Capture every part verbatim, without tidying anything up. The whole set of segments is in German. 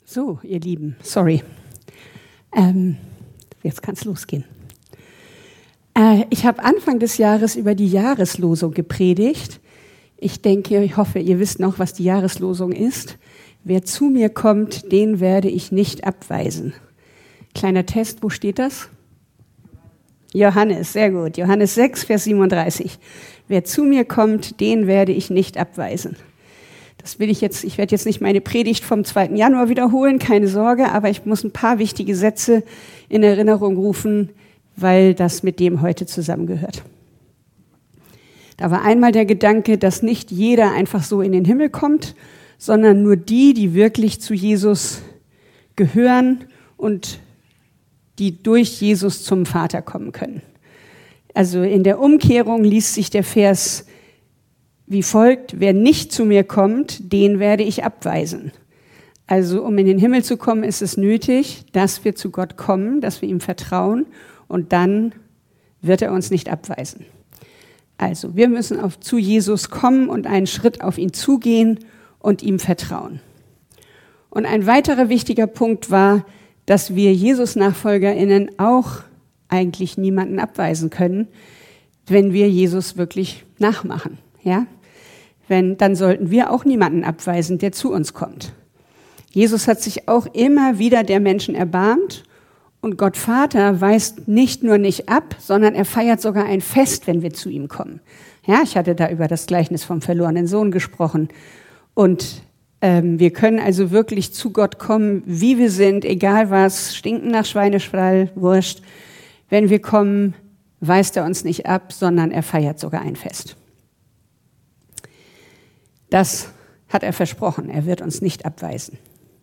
So, ihr Lieben, sorry. Ähm, jetzt kann es losgehen. Äh, ich habe Anfang des Jahres über die Jahreslosung gepredigt. Ich denke, ich hoffe, ihr wisst noch, was die Jahreslosung ist. Wer zu mir kommt, den werde ich nicht abweisen. Kleiner Test, wo steht das? Johannes, sehr gut. Johannes sechs, Vers siebenunddreißig. Wer zu mir kommt, den werde ich nicht abweisen. Das will ich jetzt, ich werde jetzt nicht meine Predigt vom zweiten Januar wiederholen, keine Sorge, aber ich muss ein paar wichtige Sätze in Erinnerung rufen, weil das mit dem heute zusammengehört. Da war einmal der Gedanke, dass nicht jeder einfach so in den Himmel kommt, sondern nur die, die wirklich zu Jesus gehören und die durch Jesus zum Vater kommen können. Also in der Umkehrung liest sich der Vers wie folgt: Wer nicht zu mir kommt, den werde ich abweisen. Also um in den Himmel zu kommen, ist es nötig, dass wir zu Gott kommen, dass wir ihm vertrauen, und dann wird er uns nicht abweisen. Also wir müssen auf, zu Jesus kommen und einen Schritt auf ihn zugehen und ihm vertrauen. Und ein weiterer wichtiger Punkt war, dass wir Jesus-NachfolgerInnen auch eigentlich niemanden abweisen können, wenn wir Jesus wirklich nachmachen. Ja? Wenn, dann sollten wir auch niemanden abweisen, der zu uns kommt. Jesus hat sich auch immer wieder der Menschen erbarmt, und Gott Vater weist nicht nur nicht ab, sondern er feiert sogar ein Fest, wenn wir zu ihm kommen. Ja, ich hatte da über das Gleichnis vom verlorenen Sohn gesprochen. Und ähm, wir können also wirklich zu Gott kommen, wie wir sind, egal was, stinken nach Schweinestall, wurscht. Wenn wir kommen, weist er uns nicht ab, sondern er feiert sogar ein Fest. Das hat er versprochen, er wird uns nicht abweisen.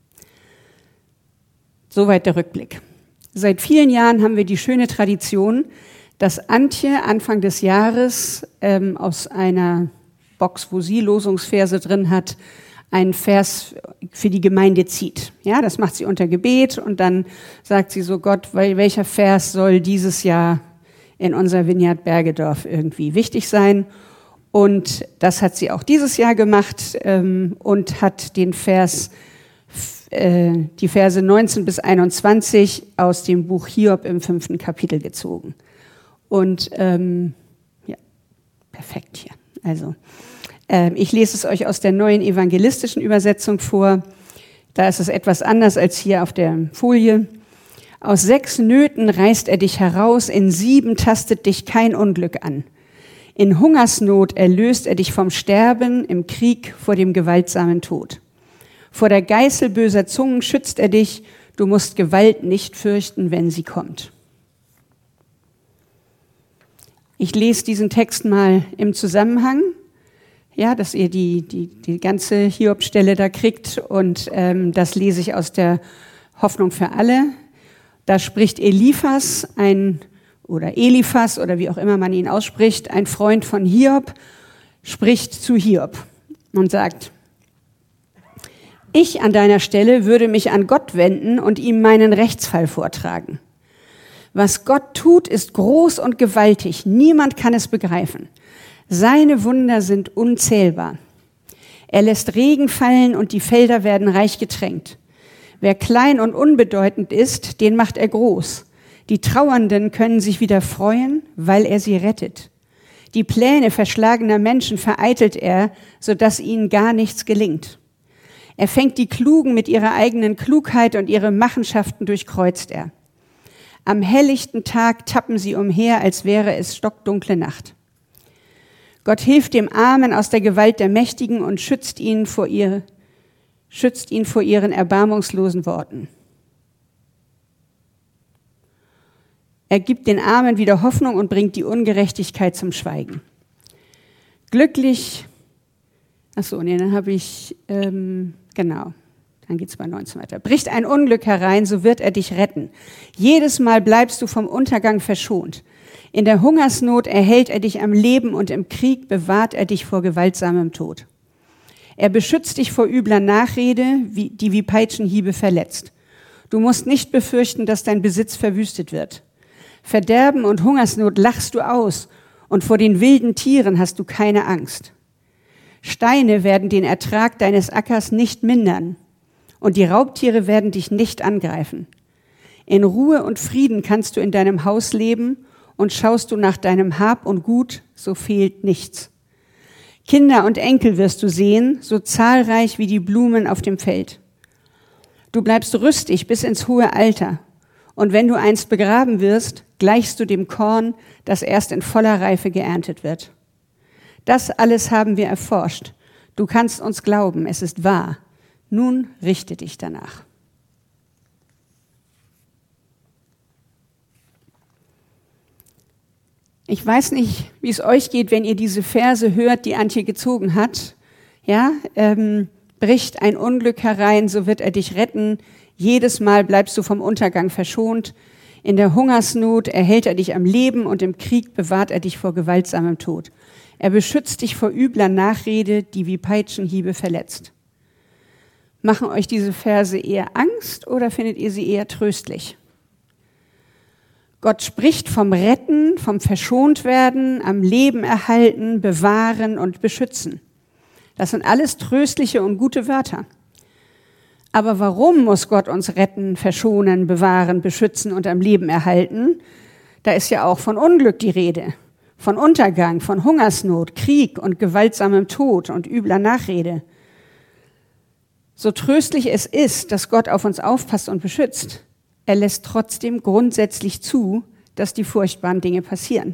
Soweit der Rückblick. Seit vielen Jahren haben wir die schöne Tradition, dass Antje Anfang des Jahres ähm, aus einer Box, wo sie Losungsverse drin hat, einen Vers für die Gemeinde zieht. Ja, das macht sie unter Gebet, und dann sagt sie so: Gott, welcher Vers soll dieses Jahr in unser Vineyard Bergedorf irgendwie wichtig sein? Und das hat sie auch dieses Jahr gemacht ähm, und hat den Vers, äh, die Verse neunzehn bis einundzwanzig aus dem Buch Hiob im fünften Kapitel gezogen. Und ähm, ja, perfekt hier. Also äh, ich lese es euch aus der neuen evangelistischen Übersetzung vor. Da ist es etwas anders als hier auf der Folie. Aus sechs Nöten reißt er dich heraus, in sieben tastet dich kein Unglück an. In Hungersnot erlöst er dich vom Sterben, im Krieg vor dem gewaltsamen Tod. Vor der Geißel böser Zungen schützt er dich, du musst Gewalt nicht fürchten, wenn sie kommt. Ich lese diesen Text mal im Zusammenhang, ja, dass ihr die, die, die ganze Hiob-Stelle da kriegt, und ähm, das lese ich aus der Hoffnung für alle. Da spricht Eliphas, ein oder Eliphas oder wie auch immer man ihn ausspricht, ein Freund von Hiob, spricht zu Hiob und sagt: Ich an deiner Stelle würde mich an Gott wenden und ihm meinen Rechtsfall vortragen. Was Gott tut, ist groß und gewaltig, niemand kann es begreifen. Seine Wunder sind unzählbar. Er lässt Regen fallen und die Felder werden reich getränkt. Wer klein und unbedeutend ist, den macht er groß. Die Trauernden können sich wieder freuen, weil er sie rettet. Die Pläne verschlagener Menschen vereitelt er, sodass ihnen gar nichts gelingt. Er fängt die Klugen mit ihrer eigenen Klugheit, und ihre Machenschaften durchkreuzt er. Am helllichten Tag tappen sie umher, als wäre es stockdunkle Nacht. Gott hilft dem Armen aus der Gewalt der Mächtigen und schützt ihn vor, ihr, schützt ihn vor ihren erbarmungslosen Worten. Er gibt den Armen wieder Hoffnung und bringt die Ungerechtigkeit zum Schweigen. Glücklich, ach so, nee, dann habe ich, ähm, genau, dann geht's bei neunzehn weiter. Bricht ein Unglück herein, so wird er dich retten. Jedes Mal bleibst du vom Untergang verschont. In der Hungersnot erhält er dich am Leben, und im Krieg bewahrt er dich vor gewaltsamem Tod. Er beschützt dich vor übler Nachrede, die wie Peitschenhiebe verletzt. Du musst nicht befürchten, dass dein Besitz verwüstet wird. Verderben und Hungersnot lachst du aus, und vor den wilden Tieren hast du keine Angst. Steine werden den Ertrag deines Ackers nicht mindern, und die Raubtiere werden dich nicht angreifen. In Ruhe und Frieden kannst du in deinem Haus leben und schaust du nach deinem Hab und Gut, so fehlt nichts. Kinder und Enkel wirst du sehen, so zahlreich wie die Blumen auf dem Feld. Du bleibst rüstig bis ins hohe Alter, und wenn du einst begraben wirst, gleichst du dem Korn, das erst in voller Reife geerntet wird. Das alles haben wir erforscht. Du kannst uns glauben, es ist wahr. Nun richte dich danach. Ich weiß nicht, wie es euch geht, wenn ihr diese Verse hört, die Antje gezogen hat. Ja, ähm, bricht ein Unglück herein, so wird er dich retten. Jedes Mal bleibst du vom Untergang verschont. In der Hungersnot erhält er dich am Leben und im Krieg bewahrt er dich vor gewaltsamem Tod. Er beschützt dich vor übler Nachrede, die wie Peitschenhiebe verletzt. Machen euch diese Verse eher Angst oder findet ihr sie eher tröstlich? Gott spricht vom Retten, vom Verschontwerden, am Leben erhalten, bewahren und beschützen. Das sind alles tröstliche und gute Wörter. Aber warum muss Gott uns retten, verschonen, bewahren, beschützen und am Leben erhalten? Da ist ja auch von Unglück die Rede, von Untergang, von Hungersnot, Krieg und gewaltsamem Tod und übler Nachrede. So tröstlich es ist, dass Gott auf uns aufpasst und beschützt, er lässt trotzdem grundsätzlich zu, dass die furchtbaren Dinge passieren.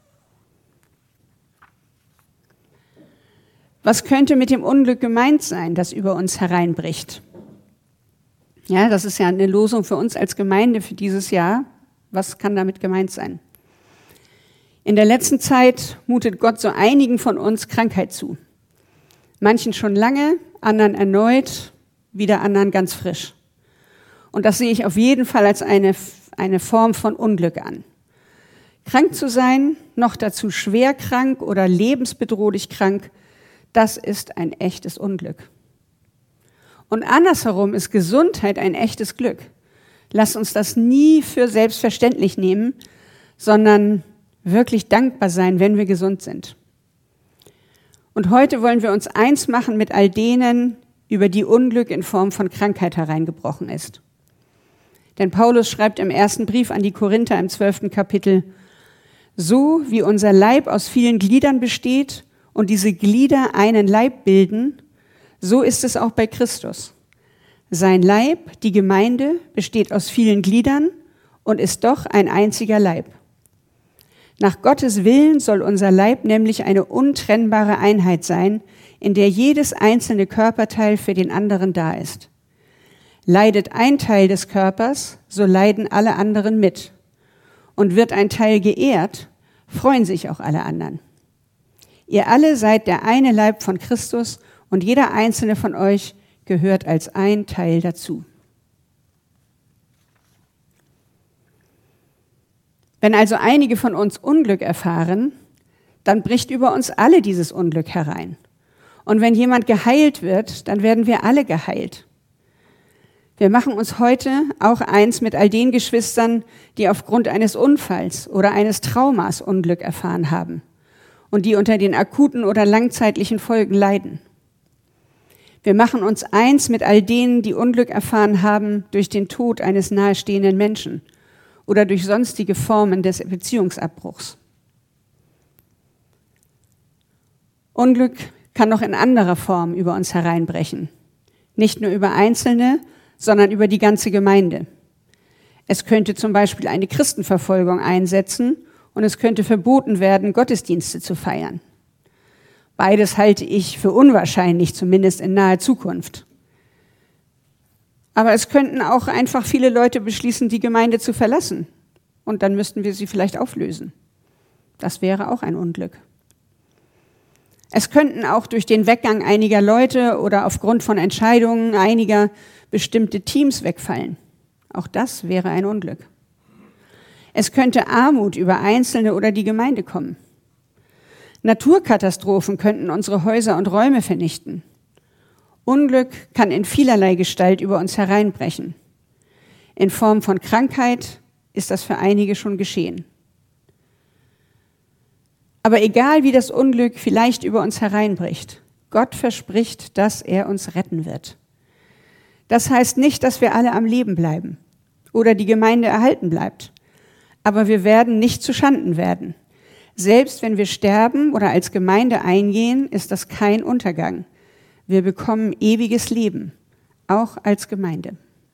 Was könnte mit dem Unglück gemeint sein, das über uns hereinbricht? Ja, das ist ja eine Losung für uns als Gemeinde für dieses Jahr. Was kann damit gemeint sein? In der letzten Zeit mutet Gott so einigen von uns Krankheit zu. Manchen schon lange, anderen erneut, wieder anderen ganz frisch. Und das sehe ich auf jeden Fall als eine, eine Form von Unglück an. Krank zu sein, noch dazu schwer krank oder lebensbedrohlich krank, das ist ein echtes Unglück. Und andersherum ist Gesundheit ein echtes Glück. Lasst uns das nie für selbstverständlich nehmen, sondern wirklich dankbar sein, wenn wir gesund sind. Und heute wollen wir uns eins machen mit all denen, über die Unglück in Form von Krankheit hereingebrochen ist. Denn Paulus schreibt im ersten Brief an die Korinther im zwölften Kapitel, so wie unser Leib aus vielen Gliedern besteht und diese Glieder einen Leib bilden, so ist es auch bei Christus. Sein Leib, die Gemeinde, besteht aus vielen Gliedern und ist doch ein einziger Leib. Nach Gottes Willen soll unser Leib nämlich eine untrennbare Einheit sein, in der jedes einzelne Körperteil für den anderen da ist. Leidet ein Teil des Körpers, so leiden alle anderen mit. Und wird ein Teil geehrt, freuen sich auch alle anderen. Ihr alle seid der eine Leib von Christus und jeder einzelne von euch gehört als ein Teil dazu. Wenn also einige von uns Unglück erfahren, dann bricht über uns alle dieses Unglück herein. Und wenn jemand geheilt wird, dann werden wir alle geheilt. Wir machen uns heute auch eins mit all den Geschwistern, die aufgrund eines Unfalls oder eines Traumas Unglück erfahren haben und die unter den akuten oder langzeitlichen Folgen leiden. Wir machen uns eins mit all denen, die Unglück erfahren haben durch den Tod eines nahestehenden Menschen oder durch sonstige Formen des Beziehungsabbruchs. Unglück kann noch in anderer Form über uns hereinbrechen. Nicht nur über Einzelne, sondern über die ganze Gemeinde. Es könnte zum Beispiel eine Christenverfolgung einsetzen und es könnte verboten werden, Gottesdienste zu feiern. Beides halte ich für unwahrscheinlich, zumindest in naher Zukunft. Aber es könnten auch einfach viele Leute beschließen, die Gemeinde zu verlassen. Und dann müssten wir sie vielleicht auflösen. Das wäre auch ein Unglück. Es könnten auch durch den Weggang einiger Leute oder aufgrund von Entscheidungen einiger bestimmte Teams wegfallen. Auch das wäre ein Unglück. Es könnte Armut über Einzelne oder die Gemeinde kommen. Naturkatastrophen könnten unsere Häuser und Räume vernichten. Unglück kann in vielerlei Gestalt über uns hereinbrechen. In Form von Krankheit ist das für einige schon geschehen. Aber egal, wie das Unglück vielleicht über uns hereinbricht, Gott verspricht, dass er uns retten wird. Das heißt nicht, dass wir alle am Leben bleiben oder die Gemeinde erhalten bleibt. Aber wir werden nicht zu Schanden werden. Selbst wenn wir sterben oder als Gemeinde eingehen, ist das kein Untergang. Wir bekommen ewiges Leben, auch als Gemeinde.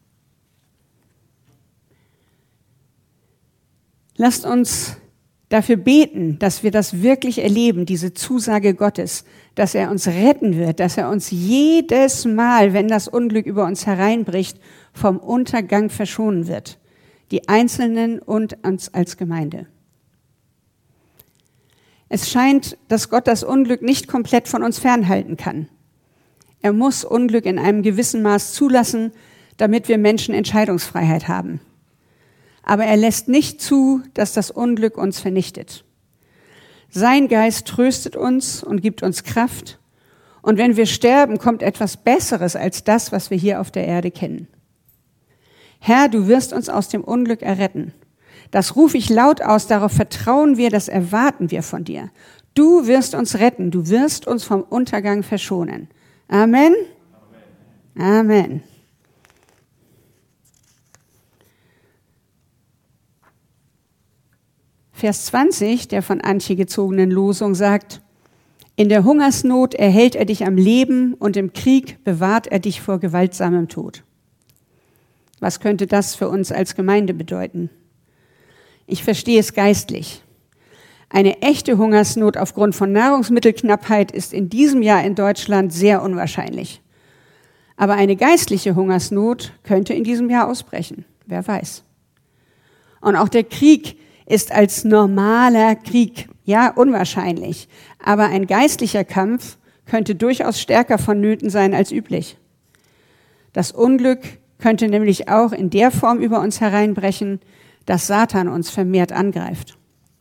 Lasst uns dafür beten, dass wir das wirklich erleben, diese Zusage Gottes, dass er uns retten wird, dass er uns jedes Mal, wenn das Unglück über uns hereinbricht, vom Untergang verschonen wird. Die Einzelnen und uns als Gemeinde. Es scheint, dass Gott das Unglück nicht komplett von uns fernhalten kann. Er muss Unglück in einem gewissen Maß zulassen, damit wir Menschen Entscheidungsfreiheit haben. Aber er lässt nicht zu, dass das Unglück uns vernichtet. Sein Geist tröstet uns und gibt uns Kraft. Und wenn wir sterben, kommt etwas Besseres als das, was wir hier auf der Erde kennen. Herr, du wirst uns aus dem Unglück erretten. Das rufe ich laut aus, darauf vertrauen wir, das erwarten wir von dir. Du wirst uns retten, du wirst uns vom Untergang verschonen. Amen. Amen. Amen. Vers zwanzig der von Antje gezogenen Losung sagt, in der Hungersnot erhält er dich am Leben und im Krieg bewahrt er dich vor gewaltsamem Tod. Was könnte das für uns als Gemeinde bedeuten? Ich verstehe es geistlich. Eine echte Hungersnot aufgrund von Nahrungsmittelknappheit ist in diesem Jahr in Deutschland sehr unwahrscheinlich. Aber eine geistliche Hungersnot könnte in diesem Jahr ausbrechen. Wer weiß. Und auch der Krieg ist als normaler Krieg, ja, unwahrscheinlich. Aber ein geistlicher Kampf könnte durchaus stärker vonnöten sein als üblich. Das Unglück könnte nämlich auch in der Form über uns hereinbrechen, dass Satan uns vermehrt angreift.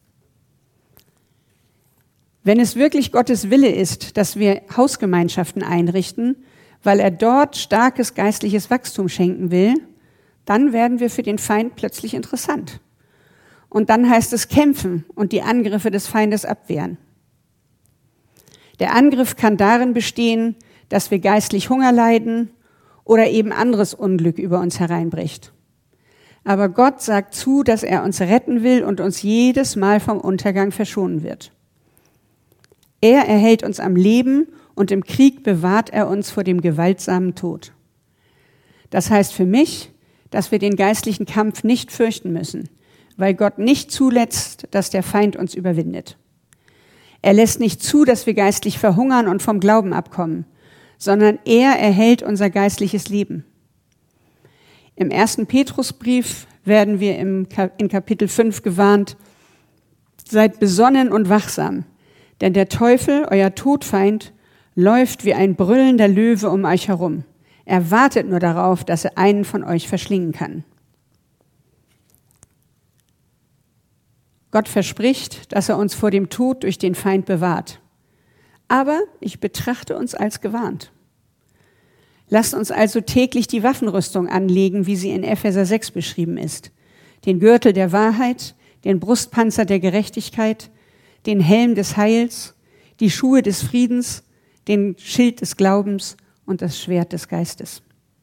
Wenn es wirklich Gottes Wille ist, dass wir Hausgemeinschaften einrichten, weil er dort starkes geistliches Wachstum schenken will, dann werden wir für den Feind plötzlich interessant. Und dann heißt es kämpfen und die Angriffe des Feindes abwehren. Der Angriff kann darin bestehen, dass wir geistlich Hunger leiden oder eben anderes Unglück über uns hereinbricht. Aber Gott sagt zu, dass er uns retten will und uns jedes Mal vom Untergang verschonen wird. Er erhält uns am Leben und im Krieg bewahrt er uns vor dem gewaltsamen Tod. Das heißt für mich, dass wir den geistlichen Kampf nicht fürchten müssen, weil Gott nicht zulässt, dass der Feind uns überwindet. Er lässt nicht zu, dass wir geistlich verhungern und vom Glauben abkommen, sondern er erhält unser geistliches Leben. Im ersten Petrusbrief werden wir im in Kapitel fünf gewarnt, seid besonnen und wachsam, denn der Teufel, euer Todfeind, läuft wie ein brüllender Löwe um euch herum. Er wartet nur darauf, dass er einen von euch verschlingen kann. Gott verspricht, dass er uns vor dem Tod durch den Feind bewahrt. Aber ich betrachte uns als gewarnt. Lasst uns also täglich die Waffenrüstung anlegen, wie sie in Epheser sechs beschrieben ist. Den Gürtel der Wahrheit, den Brustpanzer der Gerechtigkeit, den Helm des Heils, die Schuhe des Friedens, den Schild des Glaubens und das Schwert des Geistes.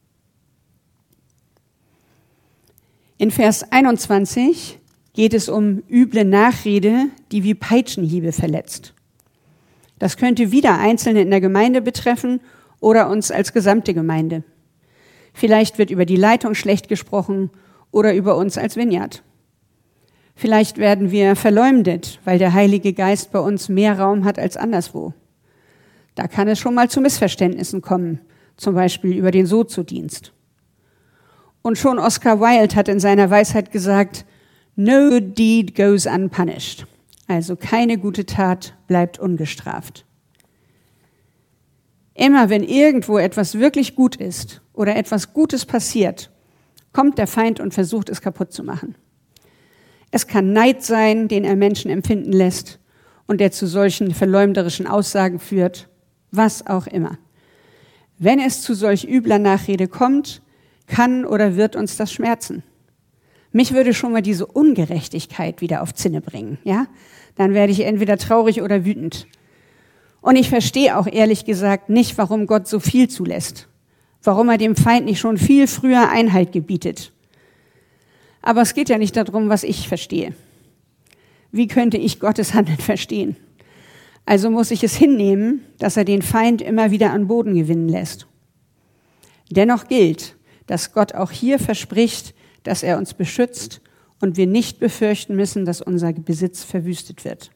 In Vers einundzwanzig geht es um üble Nachrede, die wie Peitschenhiebe verletzt. Das könnte wieder Einzelne in der Gemeinde betreffen oder uns als gesamte Gemeinde. Vielleicht wird über die Leitung schlecht gesprochen oder über uns als Vineyard. Vielleicht werden wir verleumdet, weil der Heilige Geist bei uns mehr Raum hat als anderswo. Da kann es schon mal zu Missverständnissen kommen, zum Beispiel über den Sozodienst. Und schon Oscar Wilde hat in seiner Weisheit gesagt, no good deed goes unpunished. Also keine gute Tat bleibt ungestraft. Immer wenn irgendwo etwas wirklich gut ist oder etwas Gutes passiert, kommt der Feind und versucht es kaputt zu machen. Es kann Neid sein, den er Menschen empfinden lässt und der zu solchen verleumderischen Aussagen führt, was auch immer. Wenn es zu solch übler Nachrede kommt, kann oder wird uns das schmerzen. Mich würde schon mal diese Ungerechtigkeit wieder auf Zinne bringen, ja? Dann werde ich entweder traurig oder wütend. Und ich verstehe auch ehrlich gesagt nicht, warum Gott so viel zulässt. warum er dem Feind nicht schon viel früher Einhalt gebietet. Aber es geht ja nicht darum, was ich verstehe. Wie könnte ich Gottes Handeln verstehen? Also muss ich es hinnehmen, dass er den Feind immer wieder an Boden gewinnen lässt. Dennoch gilt, dass Gott auch hier verspricht, dass er uns beschützt und wir nicht befürchten müssen, dass unser Besitz verwüstet wird.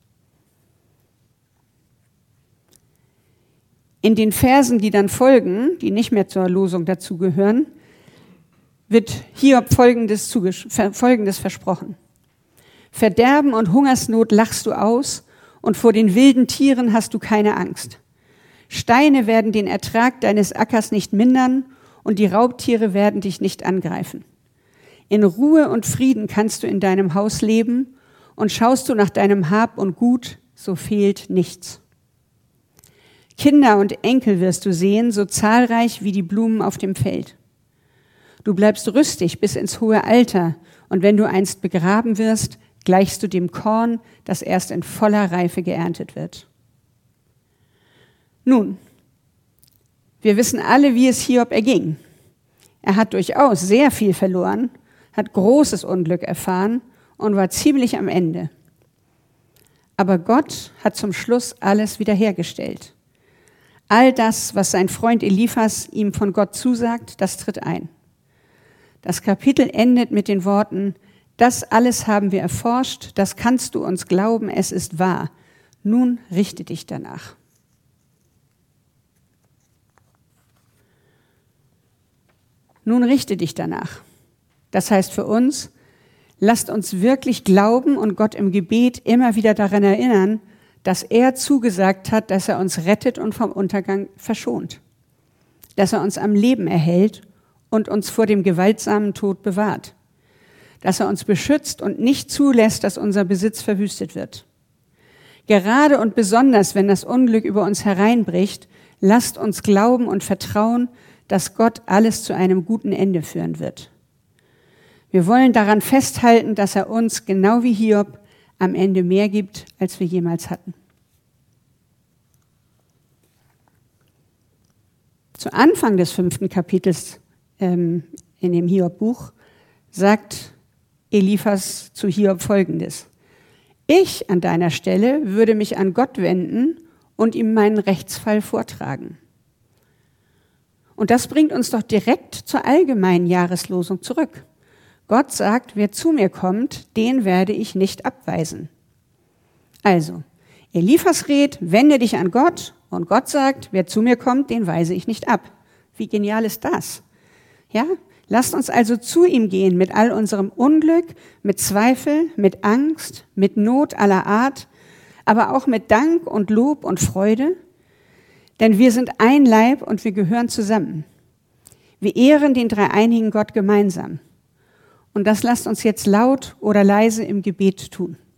In den Versen, die dann folgen, die nicht mehr zur Losung dazugehören, wird Hiob Folgendes, Folgendes versprochen. Verderben und Hungersnot lachst du aus und vor den wilden Tieren hast du keine Angst. Steine werden den Ertrag deines Ackers nicht mindern und die Raubtiere werden dich nicht angreifen. In Ruhe und Frieden kannst du in deinem Haus leben und schaust du nach deinem Hab und Gut, so fehlt nichts. Kinder und Enkel wirst du sehen, so zahlreich wie die Blumen auf dem Feld. Du bleibst rüstig bis ins hohe Alter, und wenn du einst begraben wirst, gleichst du dem Korn, das erst in voller Reife geerntet wird. Nun, wir wissen alle, wie es Hiob erging. Er hat durchaus sehr viel verloren, hat großes Unglück erfahren und war ziemlich am Ende. Aber Gott hat zum Schluss alles wiederhergestellt. All das, was sein Freund Eliphas ihm von Gott zusagt, das tritt ein. Das Kapitel endet mit den Worten: Das alles haben wir erforscht, das kannst du uns glauben, es ist wahr. Nun richte dich danach. Nun richte dich danach. Das heißt für uns, lasst uns wirklich glauben und Gott im Gebet immer wieder daran erinnern, dass er zugesagt hat, dass er uns rettet und vom Untergang verschont, dass er uns am Leben erhält und uns vor dem gewaltsamen Tod bewahrt, dass er uns beschützt und nicht zulässt, dass unser Besitz verwüstet wird. Gerade und besonders, wenn das Unglück über uns hereinbricht, lasst uns glauben und vertrauen, dass Gott alles zu einem guten Ende führen wird. Wir wollen daran festhalten, dass er uns, genau wie Hiob, am Ende mehr gibt, als wir jemals hatten. Zu Anfang des fünften Kapitels ähm, in dem Hiob-Buch sagt Eliphas zu Hiob Folgendes: Ich an deiner Stelle würde mich an Gott wenden und ihm meinen Rechtsfall vortragen. Und das bringt uns doch direkt zur allgemeinen Jahreslosung zurück. Gott sagt, wer zu mir kommt, den werde ich nicht abweisen. Also, Eliphas rät, wende dich an Gott, und Gott sagt, wer zu mir kommt, den weise ich nicht ab. Wie genial ist das? Ja, lasst uns also zu ihm gehen mit all unserem Unglück, mit Zweifel, mit Angst, mit Not aller Art, aber auch mit Dank und Lob und Freude, denn wir sind ein Leib und wir gehören zusammen. Wir ehren den dreieinigen Gott gemeinsam. Und das lasst uns jetzt laut oder leise im Gebet tun.